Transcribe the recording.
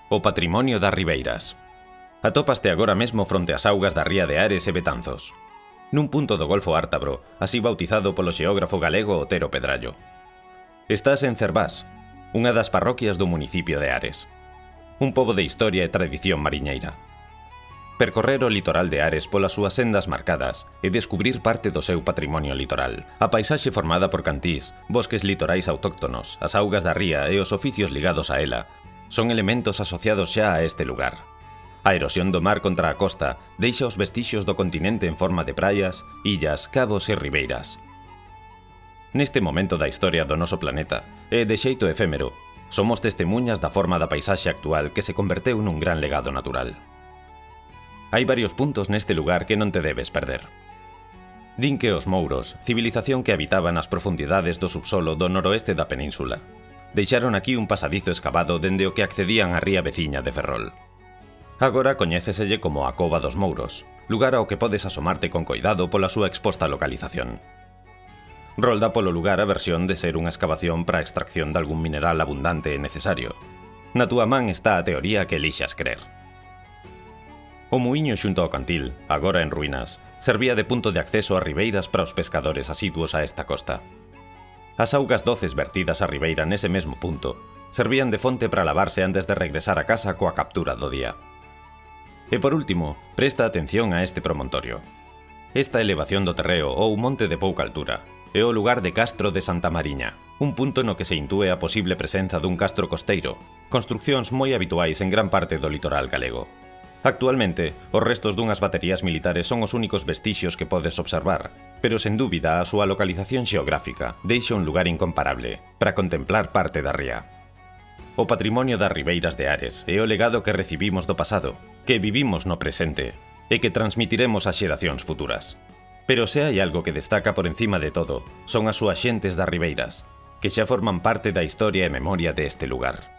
O patrimonio das Ribeiras. Atópaste agora mesmo fronte ás augas da ría de Ares e Betanzos, nun punto do Golfo Ártabro, así bautizado polo xeógrafo galego Otero Pedrallo. Estás en Cervás, unha das parroquias do municipio de Ares, un pobo de historia e tradición mariñeira. Percorrer o litoral de Ares polas súas sendas marcadas e descubrir parte do seu patrimonio litoral, a paisaxe formada por cantís, bosques litorais autóctonos, as augas da ría e os oficios ligados a ela, son elementos asociados xa a este lugar. A erosión do mar contra a costa deixa os vestixios do continente en forma de praias, illas, cabos e ribeiras. Neste momento da historia do noso planeta, e de xeito efémero, somos testemuñas da forma da paisaxe actual que se converteu nun gran legado natural. Hai varios puntos neste lugar que non te debes perder. Din que os mouros, civilización que habitaba nas profundidades do subsolo do noroeste da península, deixaron aquí un pasadizo escavado dende o que accedían á ría veciña de Ferrol. Agora coñéceselle como a Cova dos Mouros, lugar ao que podes asomarte con coidado pola súa exposta localización. Rolda polo lugar a versión de ser unha excavación para a extracción de algún mineral abundante e necesario. Na túa man está a teoría que elixas crer. O muiño xunto ao cantil, agora en ruínas, servía de punto de acceso a ribeiras para os pescadores asiduos a esta costa. As augas doces vertidas á ribeira nese mesmo punto servían de fonte para lavarse antes de regresar a casa coa captura do día. E por último, presta atención a este promontorio. Esta elevación do terreo ou monte de pouca altura é o lugar de Castro de Santa Mariña, un punto no que se intúe a posible presenza dun castro costeiro, construcións moi habituais en gran parte do litoral galego. Actualmente, os restos dunhas baterías militares son os únicos vestixios que podes observar, pero sen dúbida a súa localización xeográfica deixa un lugar incomparable para contemplar parte da ría. O patrimonio das ribeiras de Ares é o legado que recibimos do pasado, que vivimos no presente e que transmitiremos ás xeracións futuras. Pero se hai algo que destaca por encima de todo, son as súas xentes das ribeiras, que xa forman parte da historia e memoria deste lugar.